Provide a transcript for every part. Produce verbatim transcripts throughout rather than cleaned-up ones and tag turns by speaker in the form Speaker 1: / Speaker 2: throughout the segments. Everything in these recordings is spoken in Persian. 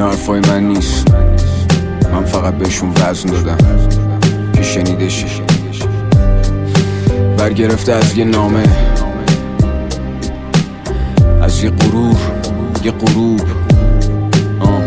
Speaker 1: اینا حرفای من نیست، من فقط بهشون وزن دادم که شنیده شی. برگرفته از یه نامه، از یه غرور، یه غروب، آه.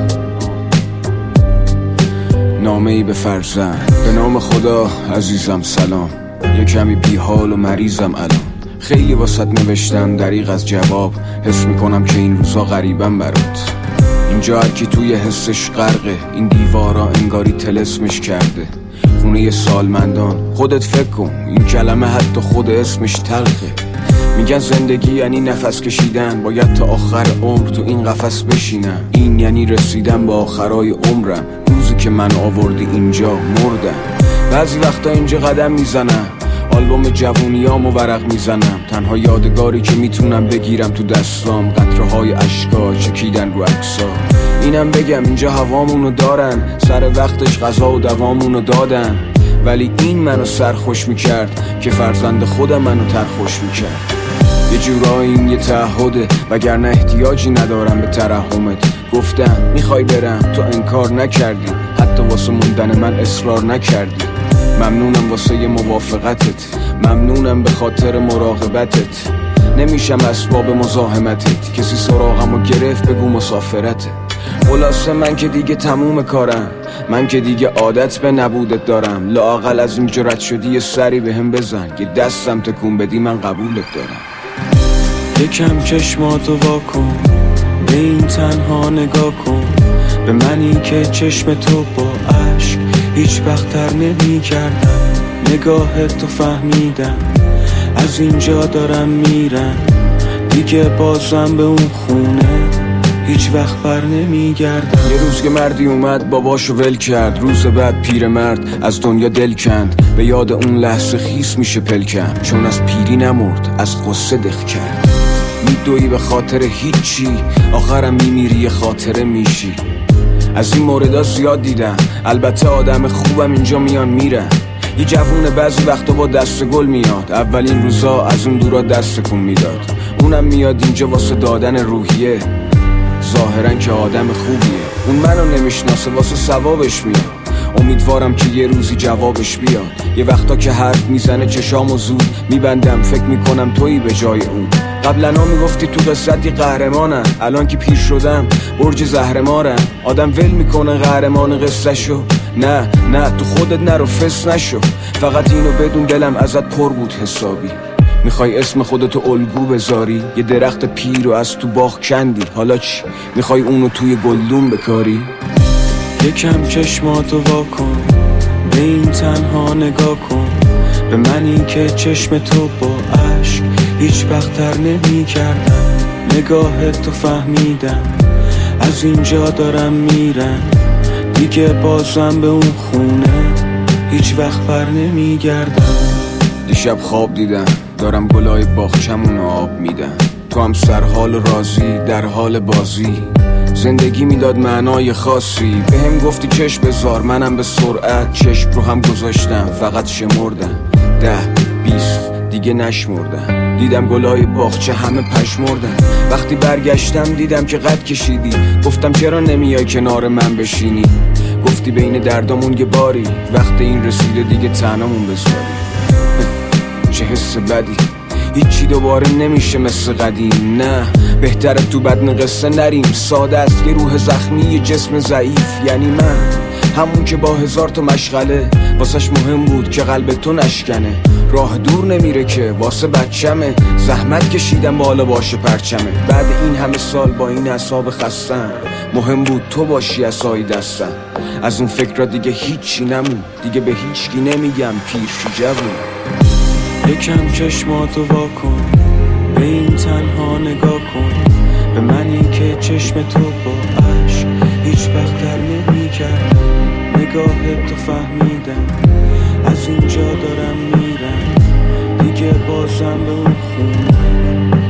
Speaker 1: نامه ای به فرزند. به نام خدا عزیزم سلام، یه کمی بی حال و مریضم الان. خیلی واسط نوشتم دریغ از جواب، حس میکنم که این روزا غریبم برات. اینجا هر کی توی حسش غرقه، این دیوارا انگاری طلسمش کرده. خونه سالمندان، خودت فکر کن این کلمه حتی خود اسمش تلخه. میگن زندگی یعنی نفس کشیدن، باید تا آخر عمر تو این قفس بشینم. این یعنی رسیدن به آخرای عمرم، روزی که من آوردی اینجا مردم. بعضی وقتا اینجا قدم میزنم، آلبوم جوونیامو ورق میزنم. تنها یادگاری که میتونم بگیرم تو دستام، قطره های اشکا چکیدن رو عکسا. اینم بگم اینجا هوامونو دارن، سر وقتش غذا و دوامونو دادن. ولی این منو سرخوش میکرد که فرزند خودم منو ترخوش میکرد. یه جورایی این یه تعهده، وگرنه احتیاجی ندارم به ترحمت. گفتم میخوای برم، تو انکار نکردی، حتی واسه موندن من اصرار نکردی. ممنونم واسه یه موافقتت، ممنونم به خاطر مراقبتت. نمیشم اسباب مزاحمتت، کسی سراغمو گرفت بگو مسافرته. خلاصه من که دیگه تموم کارم، من که دیگه عادت به نبودت دارم. لااقل از این جرأت شدی یه سری به هم بزن، یه دستم تکون بدی من قبولت دارم.
Speaker 2: یکم چشماتو واکن، به این تنها نگاه کن. به منی که چشم تو با عشق هیچ وقت تر نمی کردم. نگاهت تو فهمیدم، از اینجا دارم میرم. دیگه بازم به اون خونه هیچ وقت بر نمی گردم.
Speaker 1: یه روز که مردی اومد باباشو ول کرد، روز بعد پیر مرد از دنیا دل کند. به یاد اون لحظه خیس میشه پلکم، چون از پیری نمرد از قصه دق کرد. میدوی به خاطر هیچی، آخرم میمیری یه خاطره میشی. از این موردها زیاد دیدم، البته آدم خوبم اینجا میان میرن. یه جوونه بعضی وقتا با دست گل میاد، اولین روزا از اون دورا دست کن میداد. اونم میاد اینجا واسه دادن روحیه، ظاهرن که آدم خوبیه. اون منو نمیشناسه واسه ثوابش میاد، امیدوارم که یه روزی جوابش بیاد. یه وقتا که حرف میزنه چشامو زود میبندم، فکر میکنم تویی به جای اون. قبلنا میگفتی تو قصتی قهرمانم، الان که پیر شدم برج زهرمارم. آدم ول میکنه قهرمان قصه شو، نه نه تو خودت نرو فس نشو. فقط اینو بدون دلم ازت پر بود حسابی. میخوای اسم خودتو الگو بذاری، یه درخت پیر رو از تو باغ کندی. حالا چی؟ میخوای اونو توی گلدون بکاری؟
Speaker 2: یکم چشماتو واکن، به این تنها نگاه کن. به منی که چشم تو با عشق هیچ وقت تر نمی کردم. نگاهت تو فهمیدم، از اینجا دارم میرم. دیگه بازم به اون خونه هیچ وقت بر نمی گردم.
Speaker 1: دیشب خواب دیدم دارم گلای باغچمونو آب میدم. تو هم سرحال راضی در حال بازی، زندگی میداد معنای خاصی. به هم گفتی چشم بذار، منم به سرعت چشم رو هم گذاشتم. فقط شمردم ده بیست دیگه نشمردم. دیدم گلای باغچه همه پشمردن. وقتی برگشتم دیدم که قد کشیدی. گفتم چرا نمیای کنار من بشینی؟ گفتی بین دردامون یه باری، وقت این رسیده دیگه تنهامون بذاری. چه حس بدی، هیچی دوباره نمیشه مثل قدیم. نه بهتره تو بدن قصه نریم. ساده است یه روح زخمی یه جسم ضعیف. یعنی من همون که با هزار تا مشغله واسش مهم بود که قلب تو نشکنه. راه دور نمیره که واسه بچمه، زحمت کشیدم بالا باشه پرچمه. بعد این همه سال با این اعصاب خستم، مهم بود تو باشی عصای دستم. از اون فکر دیگه هیچی نمون، دیگه به هیچکی نمیگم پیر شو جوون.
Speaker 2: یکم چشماتو واکن، به این تنها نگاه کن. به منی که چشم تو با عشق هیچ وقت در نمی کردم. نگاهت تو فهمیدم، از اینجا دارم میرم. دیگه بازم به اون خونه